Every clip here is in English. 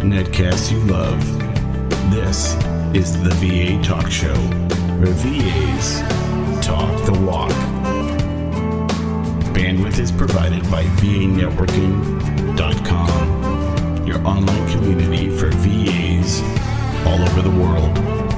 Netcasts you love. This is the VA Talk Show, where VAs talk the walk. Bandwidth is provided by VAnetworking.com, your online community for VAs all over the world.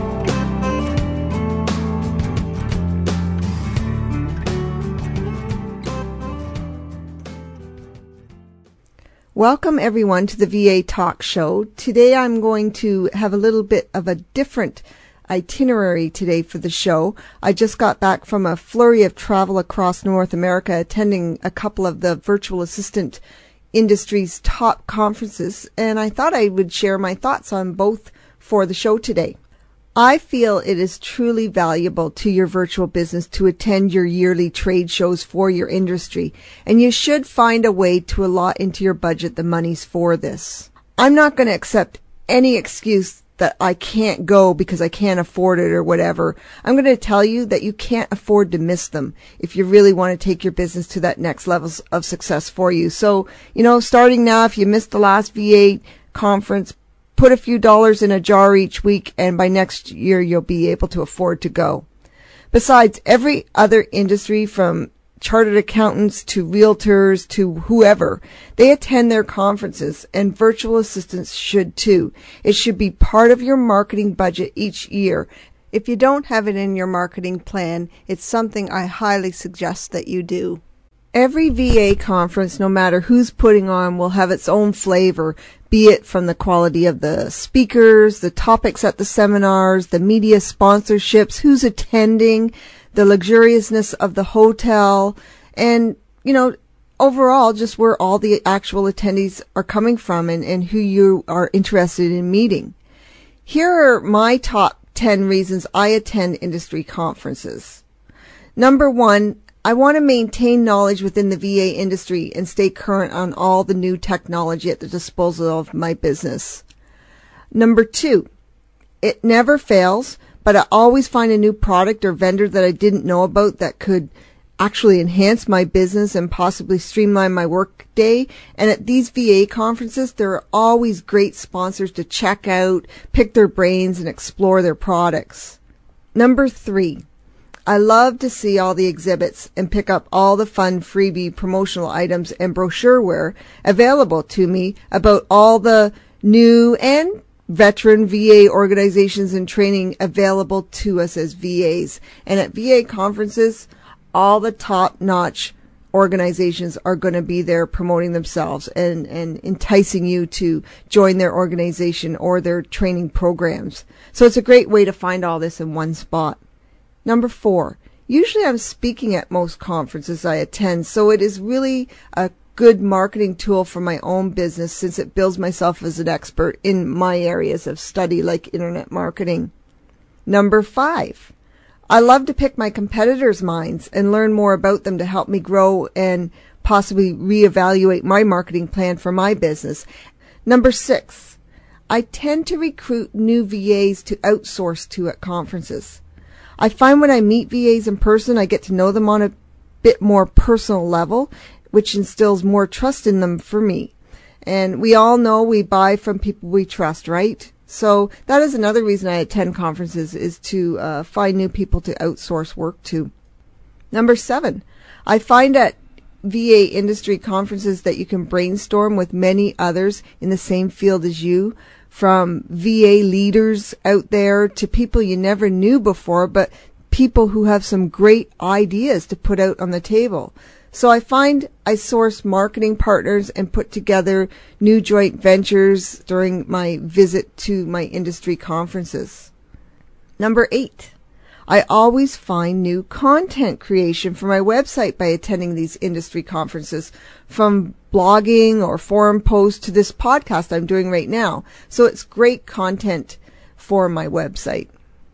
Welcome everyone to the VA Talk Show. Today I'm going to have a little bit of a different itinerary today for the show. I just got back from a flurry of travel across North America, attending a couple of the virtual assistant industry's top conferences, and I thought I would share my thoughts on both for the show today. I feel it is truly valuable to your virtual business to attend your yearly trade shows for your industry, and you should find a way to allot into your budget the monies for this. I'm not going to accept any excuse that I can't go because I can't afford it or whatever. I'm going to tell you that you can't afford to miss them if you really want to take your business to that next level of success for you. So, starting now, if you missed the last VA conference, put a few dollars in a jar each week, and by next year you'll be able to afford to go. Besides, every other industry, from chartered accountants to realtors to whoever, they attend their conferences, and virtual assistants should too. It should be part of your marketing budget each year. If you don't have it in your marketing plan, it's something I highly suggest that you do. Every VA conference, no matter who's putting on, will have its own flavor, be it from the quality of the speakers, the topics at the seminars, the media sponsorships, who's attending, the luxuriousness of the hotel, and, overall just where all the actual attendees are coming from and who you are interested in meeting. Here are my top 10 reasons I attend industry conferences. Number 1, I want to maintain knowledge within the VA industry and stay current on all the new technology at the disposal of my business. Number 2, it never fails, but I always find a new product or vendor that I didn't know about that could actually enhance my business and possibly streamline my work day. And at these VA conferences, there are always great sponsors to check out, pick their brains, and explore their products. Number 3, I love to see all the exhibits and pick up all the fun freebie promotional items and brochureware available to me about all the new and veteran VA organizations and training available to us as VAs. And at VA conferences, all the top-notch organizations are going to be there promoting themselves and enticing you to join their organization or their training programs. So it's a great way to find all this in one spot. Number 4, usually I'm speaking at most conferences I attend, so it is really a good marketing tool for my own business since it builds myself as an expert in my areas of study like internet marketing. Number 5, I love to pick my competitors' minds and learn more about them to help me grow and possibly reevaluate my marketing plan for my business. Number 6, I tend to recruit new VAs to outsource to at conferences. I find when I meet VAs in person, I get to know them on a bit more personal level, which instills more trust in them for me. And we all know we buy from people we trust, right? So that is another reason I attend conferences, is to find new people to outsource work to. Number 7, I find at VA industry conferences that you can brainstorm with many others in the same field as you, from VA leaders out there to people you never knew before, but people who have some great ideas to put out on the table. So I find I source marketing partners and put together new joint ventures during my visit to my industry conferences. Number 8, I always find new content creation for my website by attending these industry conferences, from blogging or forum posts to this podcast I'm doing right now. So it's great content for my website.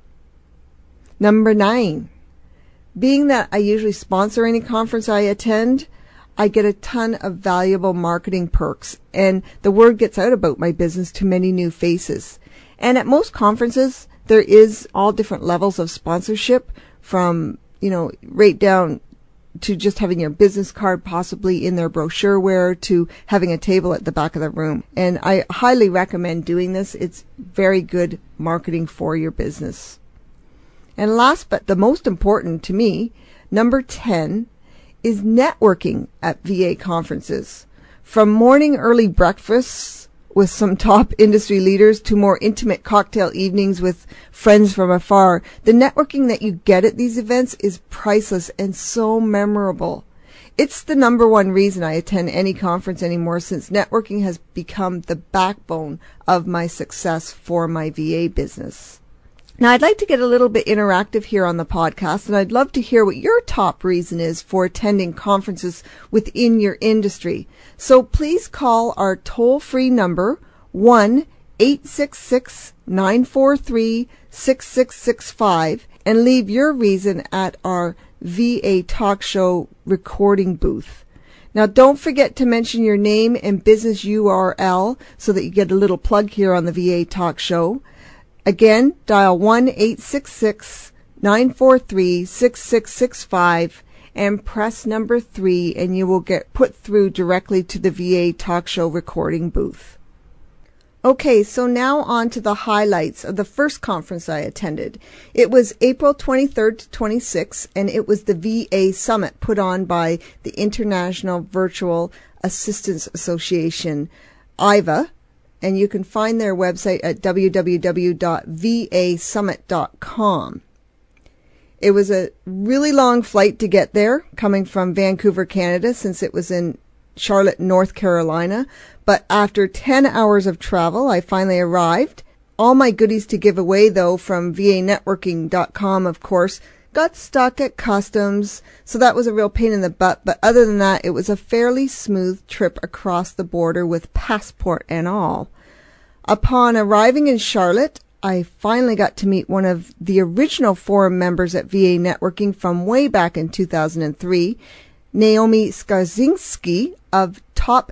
Number 9, being that I usually sponsor any conference I attend, I get a ton of valuable marketing perks, and the word gets out about my business to many new faces. And at most conferences, there is all different levels of sponsorship, from, right down to just having your business card possibly in their brochureware to having a table at the back of the room. And I highly recommend doing this. It's very good marketing for your business. And last but the most important to me, number 10, is networking at VA conferences. From morning early breakfasts with some top industry leaders to more intimate cocktail evenings with friends from afar, the networking that you get at these events is priceless and so memorable. It's the number one reason I attend any conference anymore, since networking has become the backbone of my success for my VA business. Now, I'd like to get a little bit interactive here on the podcast, and I'd love to hear what your top reason is for attending conferences within your industry. So please call our toll-free number, 1-866-943-6665, and leave your reason at our VA Talk Show recording booth. Now, don't forget to mention your name and business URL so that you get a little plug here on the VA Talk Show. Again, dial 1-866-943-6665 and press number 3, and you will get put through directly to the VA Talk Show recording booth. Okay, so now on to the highlights of the first conference I attended. It was April 23rd to 26th, and it was the VA Summit put on by the International Virtual Assistance Association, IVA. And you can find their website at www.vasummit.com. It was a really long flight to get there, coming from Vancouver, Canada, since it was in Charlotte, North Carolina. But after 10 hours of travel, I finally arrived. All my goodies to give away, though, from vanetworking.com, of course, got stuck at customs, so that was a real pain in the butt. But other than that, it was a fairly smooth trip across the border with passport and all. Upon arriving in Charlotte, I finally got to meet one of the original forum members at VA Networking from way back in 2003, Naomi Skarzinski of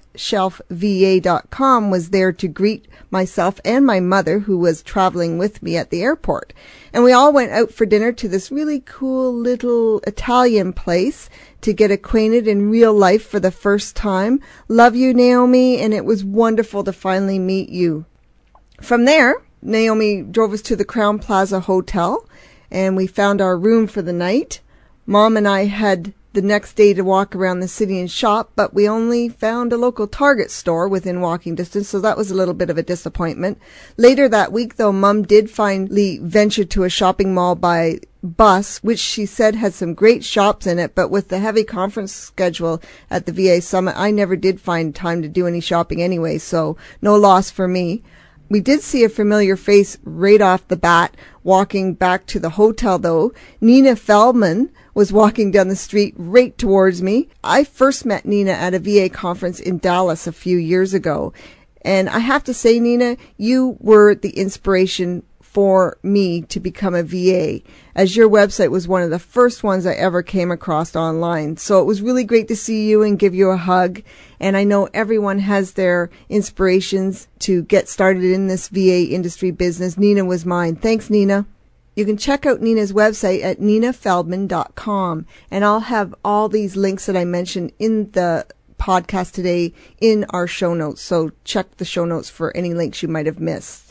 TopShelfVA.com was there to greet myself and my mother, who was traveling with me at the airport. And we all went out for dinner to this really cool little Italian place to get acquainted in real life for the first time. Love you, Naomi, and it was wonderful to finally meet you. From there, Naomi drove us to the Crown Plaza Hotel, and we found our room for the night. Mom and I had the next day to walk around the city and shop, but we only found a local Target store within walking distance, so that was a little bit of a disappointment. Later that week, though, Mom did finally venture to a shopping mall by bus, which she said had some great shops in it, but with the heavy conference schedule at the VA Summit, I never did find time to do any shopping anyway, so no loss for me. We did see a familiar face right off the bat. Walking back to the hotel, though, Nina Feldman was walking down the street right towards me. I first met Nina at a VA conference in Dallas a few years ago. And I have to say, Nina, you were the inspiration for me to become a VA, as your website was one of the first ones I ever came across online. So it was really great to see you and give you a hug. And I know everyone has their inspirations to get started in this VA industry business. Nina was mine. Thanks, Nina. You can check out Nina's website at ninafeldman.com. And I'll have all these links that I mentioned in the podcast today in our show notes. So check the show notes for any links you might have missed.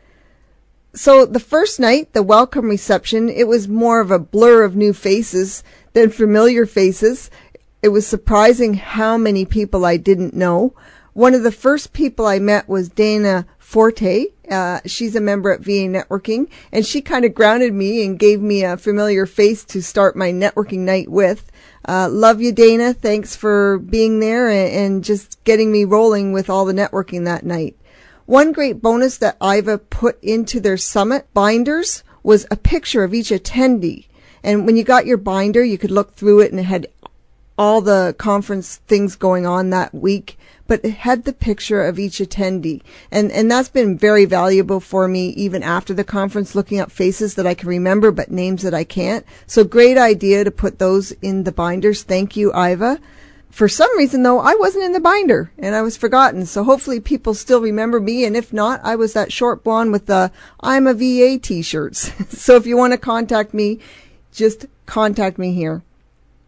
So the first night, the welcome reception, it was more of a blur of new faces than familiar faces. It was surprising how many people I didn't know. One of the first people I met was Dana Forte. She's a member at VA Networking, and she kind of grounded me and gave me a familiar face to start my networking night with. Love you, Dana. Thanks for being there and just getting me rolling with all the networking that night. One great bonus that IVA put into their summit binders was a picture of each attendee. And when you got your binder, you could look through it and it had all the conference things going on that week, but it had the picture of each attendee. And that's been very valuable for me even after the conference, looking up faces that I can remember but names that I can't. So great idea to put those in the binders. Thank you, IVA. For some reason, though, I wasn't in the binder, and I was forgotten, so hopefully people still remember me, and if not, I was that short blonde with the I'm a VA t-shirts. So if you want to contact me, just contact me here.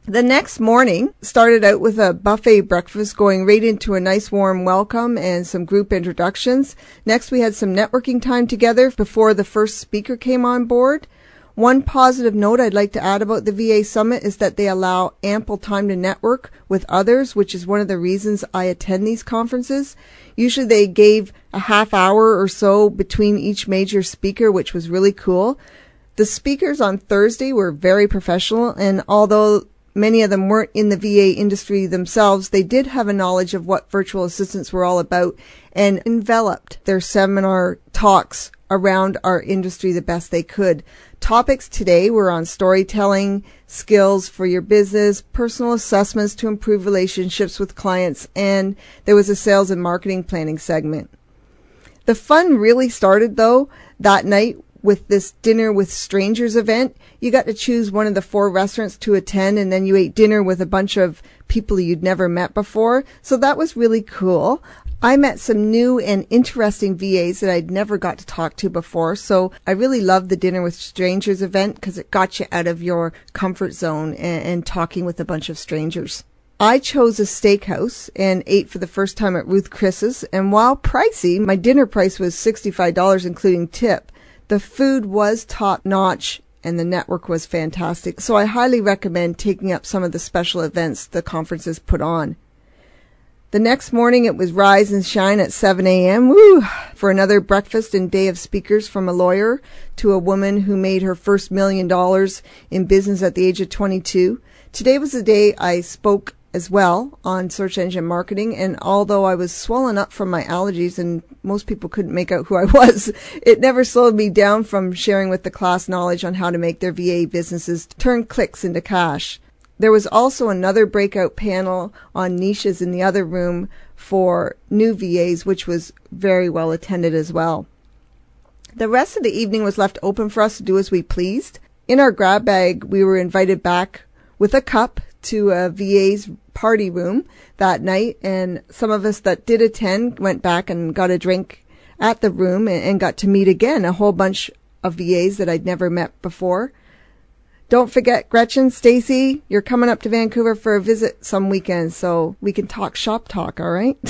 The next morning started out with a buffet breakfast going right into a nice warm welcome and some group introductions. Next we had some networking time together before the first speaker came on board. One positive note I'd like to add about the VA Summit is that they allow ample time to network with others, which is one of the reasons I attend these conferences. Usually they gave a half hour or so between each major speaker, which was really cool. The speakers on Thursday were very professional, and although many of them weren't in the VA industry themselves, they did have a knowledge of what virtual assistants were all about and enveloped their seminar talks around our industry the best they could. Topics today were on storytelling, skills for your business, personal assessments to improve relationships with clients, and there was a sales and marketing planning segment. The fun really started, though, that night with this Dinner with Strangers event. You got to choose one of the 4 restaurants to attend, and then you ate dinner with a bunch of people you'd never met before. So that was really cool. I met some new and interesting VAs that I'd never got to talk to before. So I really loved the Dinner with Strangers event because it got you out of your comfort zone and talking with a bunch of strangers. I chose a steakhouse and ate for the first time at Ruth Chris's. And while pricey, my dinner price was $65 including tip. The food was top-notch and the network was fantastic. So I highly recommend taking up some of the special events the conferences put on. The next morning it was rise and shine at 7 a.m. Woo! For another breakfast and day of speakers, from a lawyer to a woman who made her first $1 million in business at the age of 22. Today was the day I spoke as well on search engine marketing, and although I was swollen up from my allergies and most people couldn't make out who I was, it never slowed me down from sharing with the class knowledge on how to make their VA businesses turn clicks into cash. There was also another breakout panel on niches in the other room for new VAs, which was very well attended as well. The rest of the evening was left open for us to do as we pleased. In our grab bag, we were invited back with a cup to a VA's party room that night, and some of us that did attend went back and got a drink at the room and got to meet again a whole bunch of VAs that I'd never met before. Don't forget, Gretchen, Stacy, you're coming up to Vancouver for a visit some weekend, so we can talk shop talk, all right?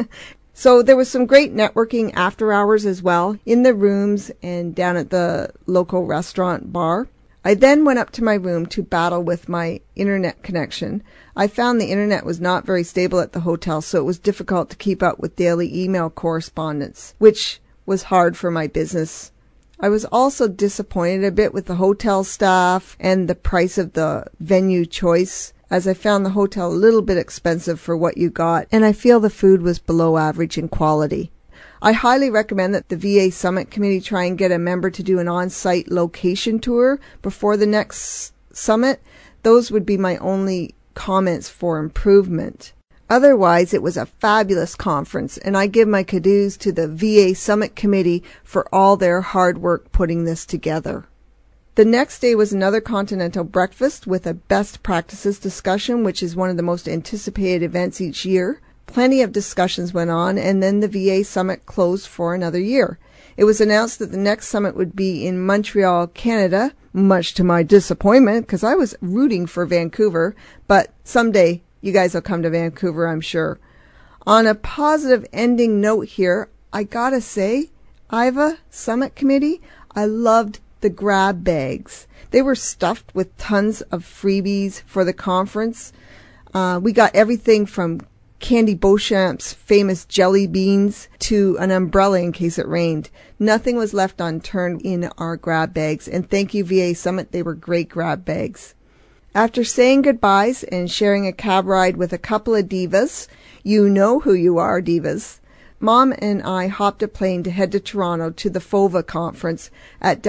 So there was some great networking after hours as well, in the rooms and down at the local restaurant bar. I then went up to my room to battle with my internet connection. I found the internet was not very stable at the hotel, so it was difficult to keep up with daily email correspondence, which was hard for my business. I was also disappointed a bit with the hotel staff and the price of the venue choice, as I found the hotel a little bit expensive for what you got, and I feel the food was below average in quality. I highly recommend that the VA Summit Committee try and get a member to do an on-site location tour before the next summit. Those would be my only comments for improvement. Otherwise, it was a fabulous conference, and I give my kudos to the VA Summit Committee for all their hard work putting this together. The next day was another continental breakfast with a best practices discussion, which is one of the most anticipated events each year. Plenty of discussions went on, and then the VA Summit closed for another year. It was announced that the next summit would be in Montreal, Canada, much to my disappointment, because I was rooting for Vancouver, but someday you guys will come to Vancouver, I'm sure. On a positive ending note here, I gotta say, IVA Summit Committee, I loved the grab bags. They were stuffed with tons of freebies for the conference. We got everything from Candy Beauchamp's famous jelly beans to an umbrella in case it rained. Nothing was left unturned in our grab bags, and thank you VA Summit, they were great grab bags. After saying goodbyes and sharing a cab ride with a couple of divas, you know who you are, divas, Mom and I hopped a plane to head to Toronto to the FOVA conference at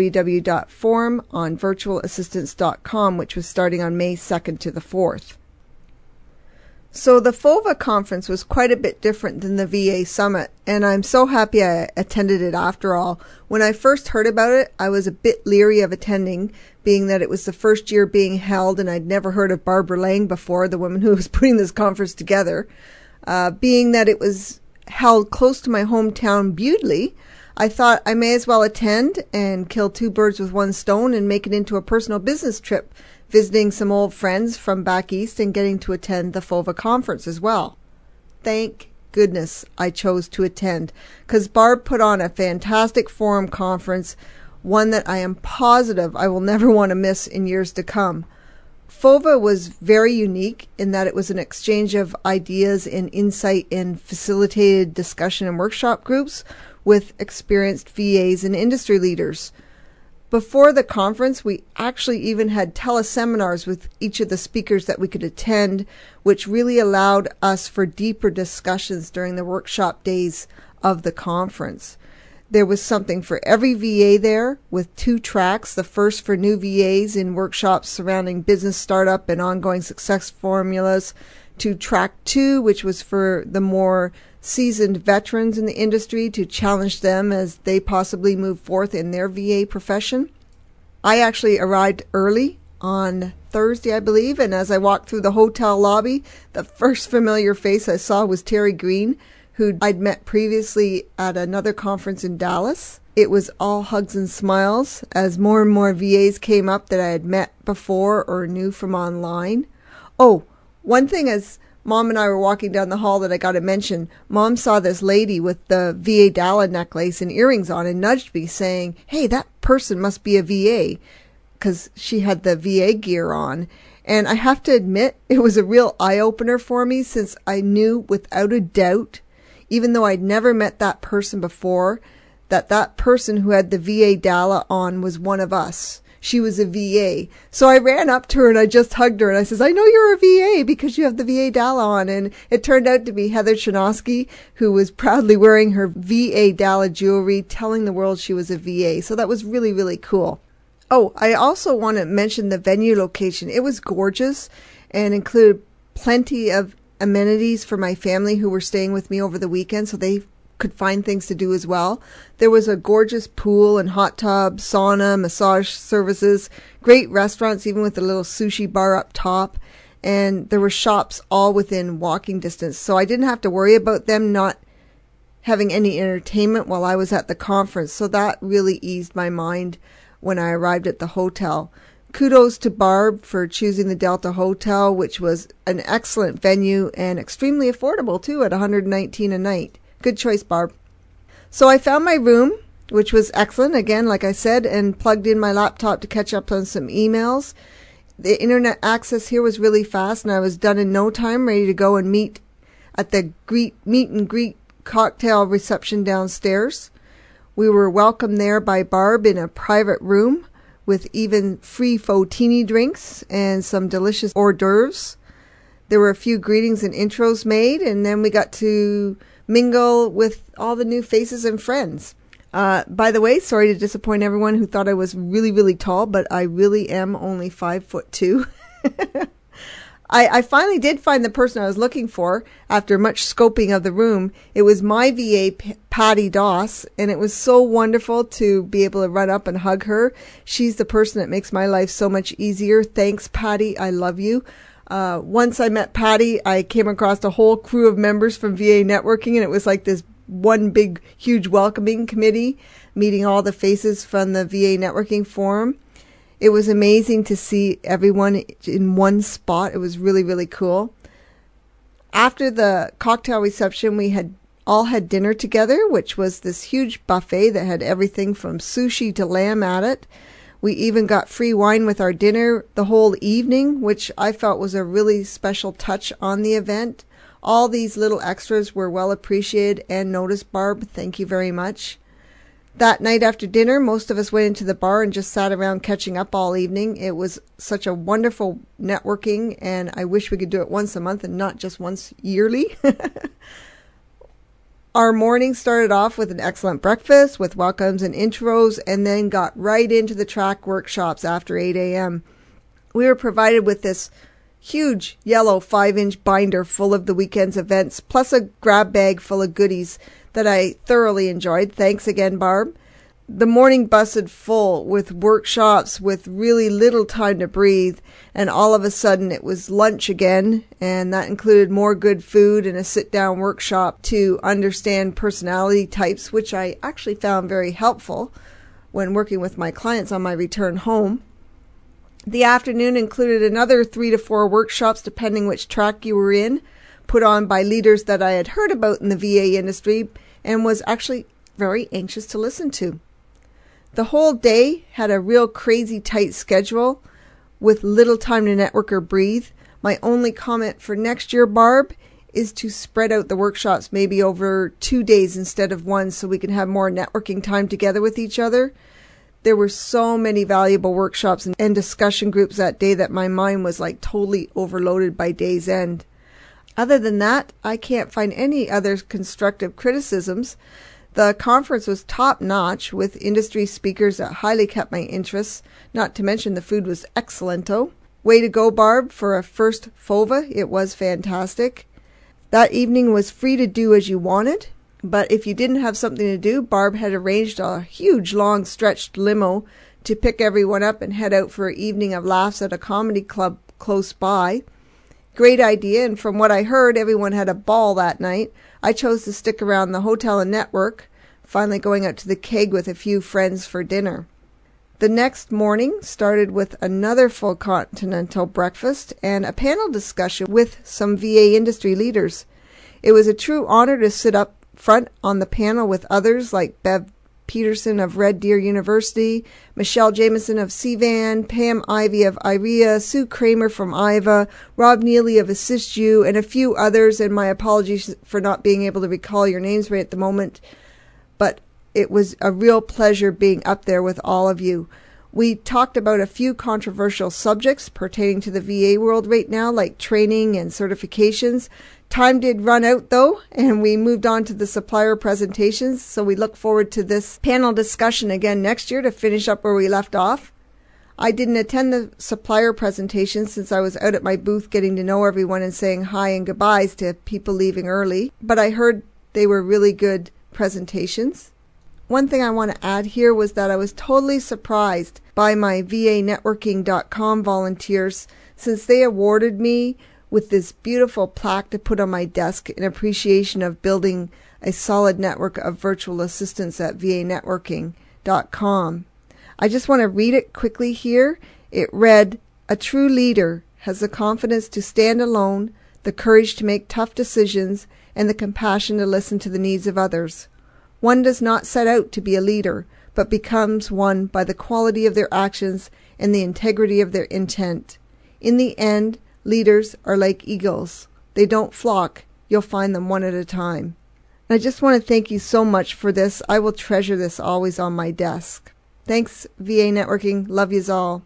www.forumonvirtualassistance.com, which was starting on May 2nd to the 4th. So the FOVA conference was quite a bit different than the VA Summit, and I'm so happy I attended it after all. When I first heard about it, I was a bit leery of attending, being that it was the first year being held, and I'd never heard of Barbara Lang before, the woman who was putting this conference together. Being that it was held close to my hometown, Bewdley, I thought I may as well attend and kill two birds with one stone and make it into a personal business trip visiting some old friends from back east and getting to attend the FOVA conference as well. Thank goodness I chose to attend, because Barb put on a fantastic forum conference, one that I am positive I will never want to miss in years to come. FOVA was very unique in that it was an exchange of ideas and insight in facilitated discussion and workshop groups with experienced VAs and industry leaders. Before the conference, we actually even had teleseminars with each of the speakers that we could attend, which really allowed us for deeper discussions during the workshop days of the conference. There was something for every VA there, with 2 tracks, the first for new VAs in workshops surrounding business startup and ongoing success formulas, to track 2, which was for the more seasoned veterans in the industry to challenge them as they possibly move forth in their VA profession. I actually arrived early on Thursday, I believe, and as I walked through the hotel lobby, the first familiar face I saw was Terry Green, who I'd met previously at another conference in Dallas. It was all hugs and smiles as more and more VAs came up that I had met before or knew from online. Oh, one thing as Mom and I were walking down the hall that I got to mention, Mom saw this lady with the VA Dala necklace and earrings on and nudged me saying, "Hey, that person must be a VA," because she had the VA gear on. And I have to admit, it was a real eye-opener for me, since I knew without a doubt, even though I'd never met that person before, that person who had the VA Dala on was one of us. She was a VA. So I ran up to her and I just hugged her and I says, "I know you're a VA because you have the VA Dala on." And it turned out to be Heather Chinosky, who was proudly wearing her VA Dala jewelry, telling the world she was a VA. So that was really, really cool. Oh, I also want to mention the venue location. It was gorgeous and included plenty of amenities for my family who were staying with me over the weekend, so they could find things to do as well. There was a gorgeous pool and hot tub, sauna, massage services, great restaurants, even with a little sushi bar up top, and there were shops all within walking distance. So I didn't have to worry about them not having any entertainment while I was at the conference. So that really eased my mind when I arrived at the hotel. Kudos to Barb for choosing the Delta Hotel, which was an excellent venue and extremely affordable too, at $119 a night. Good choice, Barb. So I found my room, which was excellent, again, like I said, and plugged in my laptop to catch up on some emails. The internet access here was really fast, and I was done in no time, ready to go and meet at the meet and greet cocktail reception downstairs. We were welcomed there by Barb in a private room with even free Fotini drinks and some delicious hors d'oeuvres. There were a few greetings and intros made, and then we got to mingle with all the new faces and friends. By the way, sorry to disappoint everyone who thought I was really, really tall, but I really am only 5'2". I finally did find the person I was looking for after much scoping of the room. It was my VA, Patty Doss, and it was so wonderful to be able to run up and hug her. She's the person that makes my life so much easier. Thanks, Patty. I love you. Once I met Patty, I came across a whole crew of members from VA Networking, and it was like this one big, huge welcoming committee, meeting all the faces from the VA Networking Forum. It was amazing to see everyone in one spot. It was really, really cool. After the cocktail reception, we had all had dinner together, which was this huge buffet that had everything from sushi to lamb at it. We even got free wine with our dinner the whole evening, which I felt was a really special touch on the event. All these little extras were well appreciated and noticed, Barb. Thank you very much. That night after dinner, most of us went into the bar and just sat around catching up all evening. It was such a wonderful networking, and I wish we could do it once a month and not just once yearly. Our morning started off with an excellent breakfast with welcomes and intros, and then got right into the track workshops after 8 a.m. We were provided with this huge yellow 5-inch binder full of the weekend's events, plus a grab bag full of goodies that I thoroughly enjoyed. Thanks again, Barb. The morning busted full with workshops with really little time to breathe, and all of a sudden it was lunch again, and that included more good food and a sit-down workshop to understand personality types, which I actually found very helpful when working with my clients on my return home. The afternoon included another 3 to 4 workshops, depending which track you were in, put on by leaders that I had heard about in the VA industry and was actually very anxious to listen to. The whole day had a real crazy tight schedule with little time to network or breathe. My only comment for next year, Barb, is to spread out the workshops maybe over 2 days instead of one so we can have more networking time together with each other. There were so many valuable workshops and discussion groups that day that my mind was like totally overloaded by day's end. Other than that, I can't find any other constructive criticisms. The conference was top-notch with industry speakers that highly kept my interest, not to mention the food was excellento. Way to go, Barb, for a first FOVA. It was fantastic. That evening was free to do as you wanted, but if you didn't have something to do, Barb had arranged a huge long-stretched limo to pick everyone up and head out for an evening of laughs at a comedy club close by. Great idea, and from what I heard, everyone had a ball that night. I chose to stick around the hotel and network, finally going out to the Keg with a few friends for dinner. The next morning started with another full continental breakfast and a panel discussion with some VA industry leaders. It was a true honor to sit up front on the panel with others like Bev Peterson of Red Deer University, Michelle Jameson of CVAN, Pam Ivey of IREA, Sue Kramer from IVA, Rob Neely of AssistU, and a few others, and my apologies for not being able to recall your names right at the moment. But it was a real pleasure being up there with all of you. We talked about a few controversial subjects pertaining to the VA world right now, like training and certifications. Time did run out, though, and we moved on to the supplier presentations, so we look forward to this panel discussion again next year to finish up where we left off. I didn't attend the supplier presentation since I was out at my booth getting to know everyone and saying hi and goodbyes to people leaving early, but I heard they were really good presentations. One thing I want to add here was that I was totally surprised by my VAnetworking.com volunteers since they awarded me with this beautiful plaque to put on my desk in appreciation of building a solid network of virtual assistants at VAnetworking.com. I just want to read it quickly here. It read, "A true leader has the confidence to stand alone, the courage to make tough decisions, and the compassion to listen to the needs of others. One does not set out to be a leader, but becomes one by the quality of their actions and the integrity of their intent. In the end, leaders are like eagles. They don't flock. You'll find them one at a time." And I just want to thank you so much for this. I will treasure this always on my desk. Thanks, VA Networking. Love yous all.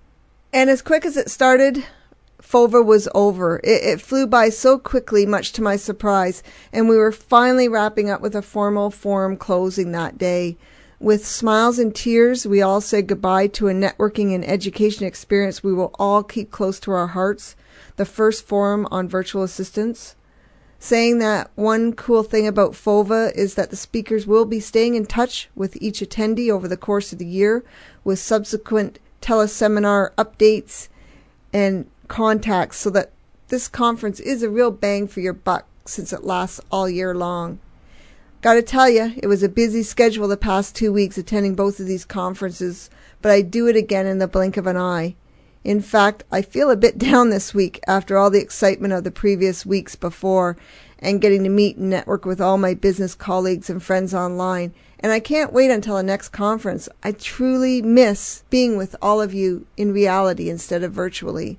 And as quick as it started, FOVA was over. It flew by so quickly, much to my surprise, and we were finally wrapping up with a formal forum closing that day. With smiles and tears, we all said goodbye to a networking and education experience we will all keep close to our hearts, the first forum on virtual assistants. Saying that one cool thing about FOVA is that the speakers will be staying in touch with each attendee over the course of the year with subsequent teleseminar updates and contacts, so that this conference is a real bang for your buck since it lasts all year long. Gotta tell you, it was a busy schedule the past 2 weeks attending both of these conferences, but I'd do it again in the blink of an eye. In fact, I feel a bit down this week after all the excitement of the previous weeks before and getting to meet and network with all my business colleagues and friends online, and I can't wait until the next conference. I truly miss being with all of you in reality instead of virtually.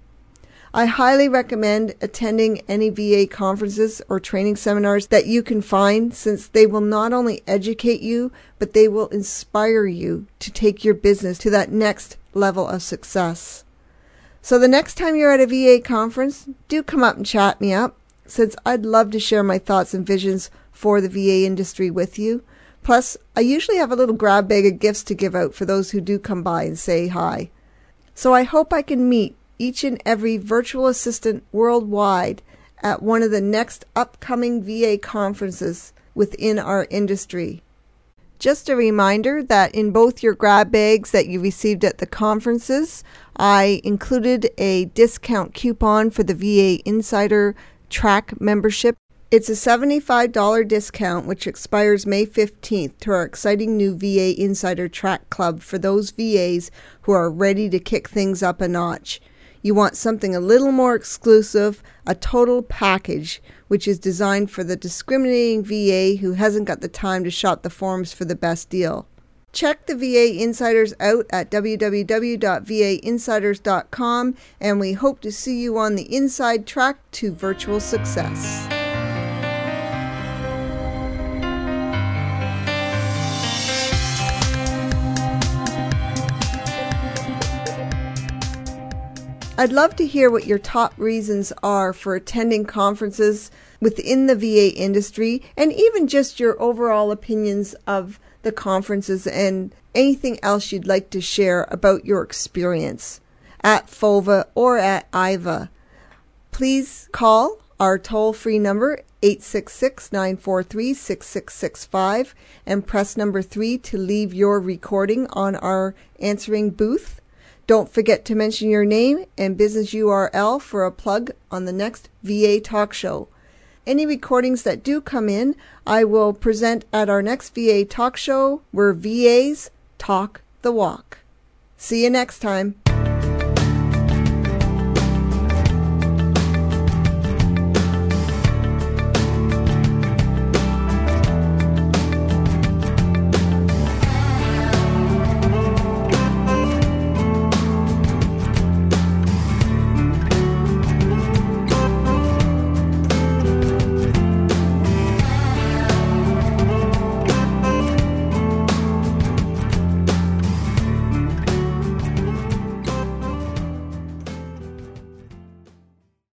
I highly recommend attending any VA conferences or training seminars that you can find, since they will not only educate you, but they will inspire you to take your business to that next level of success. So the next time you're at a VA conference, do come up and chat me up, since I'd love to share my thoughts and visions for the VA industry with you. Plus, I usually have a little grab bag of gifts to give out for those who do come by and say hi. So I hope I can meet each and every virtual assistant worldwide at one of the next upcoming VA conferences within our industry. Just a reminder that in both your grab bags that you received at the conferences, I included a discount coupon for the VA Insider Track membership. It's a $75 discount which expires May 15th to our exciting new VA Insider Track Club for those VAs who are ready to kick things up a notch. You want something a little more exclusive, a total package, which is designed for the discriminating VA who hasn't got the time to shop the forums for the best deal. Check the VA Insiders out at www.vainsiders.com, and we hope to see you on the inside track to virtual success. I'd love to hear what your top reasons are for attending conferences within the VA industry, and even just your overall opinions of the conferences and anything else you'd like to share about your experience at FOVA or at IVA. Please call our toll-free number 866-943-6665 and press number 3 to leave your recording on our answering booth. Don't forget to mention your name and business URL for a plug on the next VA Talk Show. Any recordings that do come in, I will present at our next VA Talk Show, where VAs talk the walk. See you next time.